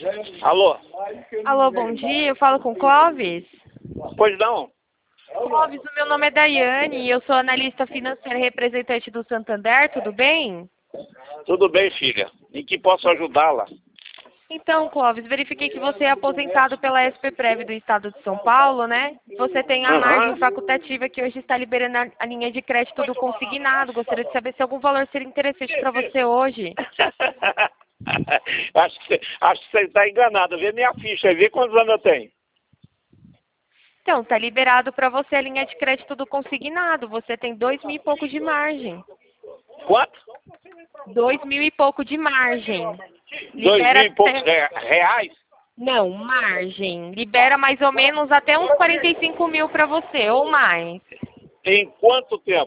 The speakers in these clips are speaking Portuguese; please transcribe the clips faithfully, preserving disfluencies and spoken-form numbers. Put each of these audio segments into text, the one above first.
Alô? Alô, bom dia. Eu falo com o Clóvis. Pois não? Clóvis, o meu nome é Daiane e eu sou analista financeira e representante do Santander, tudo bem? Tudo bem, filha. Em que posso ajudá-la? Então, Clóvis, verifiquei que você é aposentado pela S P Prev do Estado de São Paulo, né? Você tem a margem Aham. facultativa que hoje está liberando a- a linha de crédito do consignado. Gostaria de saber se algum valor seria interessante para você hoje. acho que você acho que você está enganado. Vê minha ficha, vê quantos anos eu tenho. Então, está liberado para você a linha de crédito do consignado. Você tem dois mil e pouco de margem. Quanto? Dois mil e pouco de margem. Dois Libera mil e poucos até... re- reais? Não, margem. Libera mais ou menos até uns quarenta e cinco mil para você, ou mais. Em quanto tempo?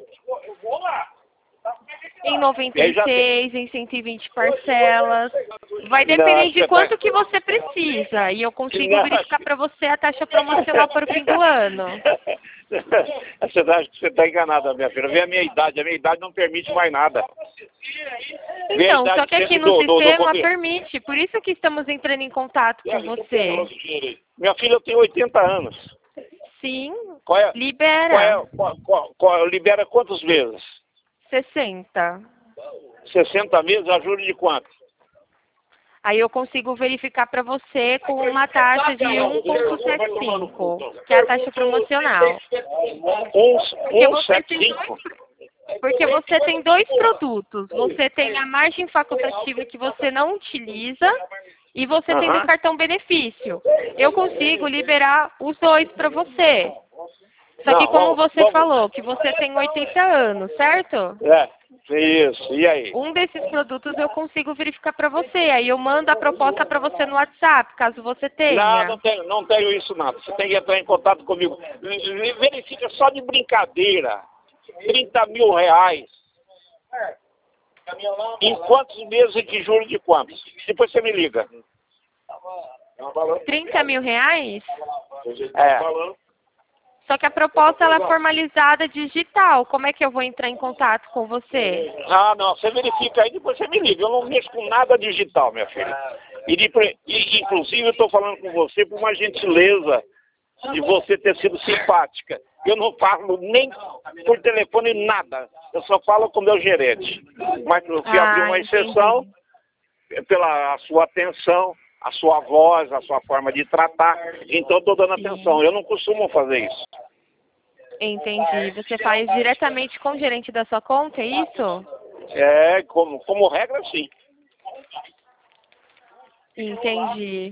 Em noventa Eu e já te- seis, em cento e vinte parcelas. Vai Não, depender acho que de você quanto tá... que você precisa. E eu consigo Não, verificar para você a taxa promocional para o fim do ano. Você acha que você está enganada, minha filha. Vê a minha idade. A minha idade não permite mais nada. Vê a Então, idade só que aqui sempre no do, do, do sistema governo. permite. Por isso que estamos entrando em contato com você. Minha filha, eu tenho oitenta anos. Sim, Qual é? Qual libera. é? Qual, qual, qual- libera quantos meses? sessenta. sessenta meses, a juros de quanto? Aí eu consigo verificar para você com uma taxa de um vírgula setenta e cinco, que é a taxa promocional. Porque um você sete tem cinco? dois, porque você tem dois produtos. Você tem a margem facultativa que você não utiliza e você tem o Aham. cartão benefício. Eu consigo liberar os dois para você. Só que Não, como vamos, você vamos. falou, que você tem oitenta anos, certo? É, isso. E aí? Um desses produtos eu consigo verificar para você. Aí eu mando a proposta para você no WhatsApp, caso você Não, tenha. não tenho, não tenho isso nada. Você tem que entrar em contato comigo. Verifica só de brincadeira. trinta mil reais. Em quantos meses e que juros de quantos? Depois você me liga. trinta mil reais? É. Só que a proposta ela é formalizada digital. Como é que eu vou entrar em contato com você? Ah, não, você verifica aí, depois você me liga. Eu não mexo com nada digital, minha filha. E, de, e inclusive, eu estou falando com você por uma gentileza de você ter sido simpática. Eu não falo nem por telefone, nada. Eu só falo com o meu gerente. Mas eu fui Ah, abrir uma entendi. exceção pela sua atenção, a sua voz, a sua forma de tratar. Então, estou dando Sim. atenção. Eu não costumo fazer isso. Entendi. Você faz diretamente com o gerente da sua conta, é isso? É, como, como regra, sim. Entendi.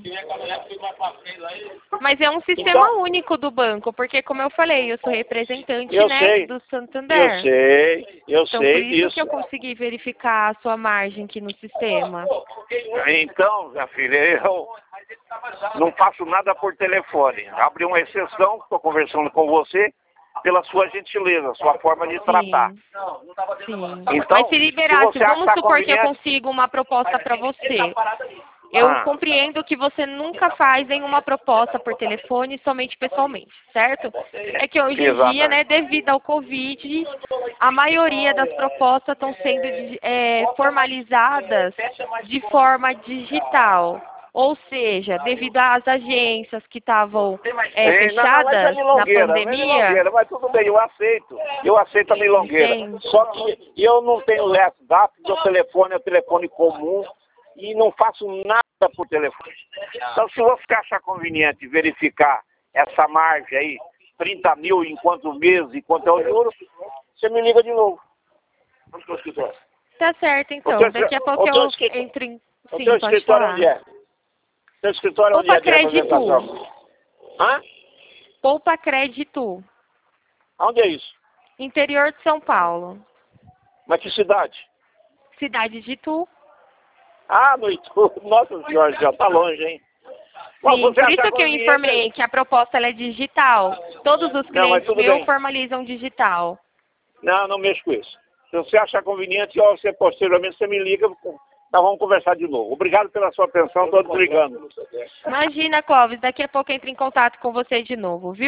Mas é um sistema Então, único do banco, porque como eu falei, eu sou representante, eu né, sei, do eu Santander. sei, eu Então, por sei isso que disso. eu consegui verificar a sua margem aqui no sistema. Então, minha filha, eu não faço nada por telefone. Abri uma exceção, estou conversando com você, pela sua gentileza, sua forma de tratar. Sim, sim. Então, Mas se liberasse, se você vamos achar supor que eu conveniente... consigo uma proposta para você. Eu Ah, compreendo que você nunca faz nenhuma proposta por telefone, somente pessoalmente, certo? É que hoje em dia, né, exatamente. devido ao Covid, a maioria das propostas estão sendo di- é, formalizadas de forma digital. Ou seja, devido às agências que estavam é, Sim, não, não, mas é fechadas na milongueira, não é pandemia, milongueira, mas tudo bem, eu aceito. Eu aceito a milongueira. entende? Só que eu não tenho WhatsApp, meu telefone é telefone comum e não faço nada por telefone. Então, se você achar conveniente verificar essa margem aí, trinta mil em quantos meses e quanto é o juro, você me liga de novo. Vamos para o escritório. Tá certo, então. teu- Daqui a o pouco teu eu escritório- entro em... O Sim, teu pode escritório falar. onde é? O teu escritório onde Poupa é de Crédito. representação? Hã? Poupa Crédito. Onde é isso? Interior de São Paulo. Mas que cidade? Cidade de Itu. Ah, no Itu. Nossa senhora, já tá longe, hein? Bom, Sim, você por achar isso que eu conveniente- informei que a proposta ela é digital. Todos os Não, mas clientes tudo meus bem. formalizam digital. Não, não mexo com isso. Se você achar conveniente, ó, você posteriormente você me liga, nós vamos conversar de novo. Obrigado pela sua atenção, estou desligando. Imagina, Clóvis, daqui a pouco eu entro em contato com você de novo, viu?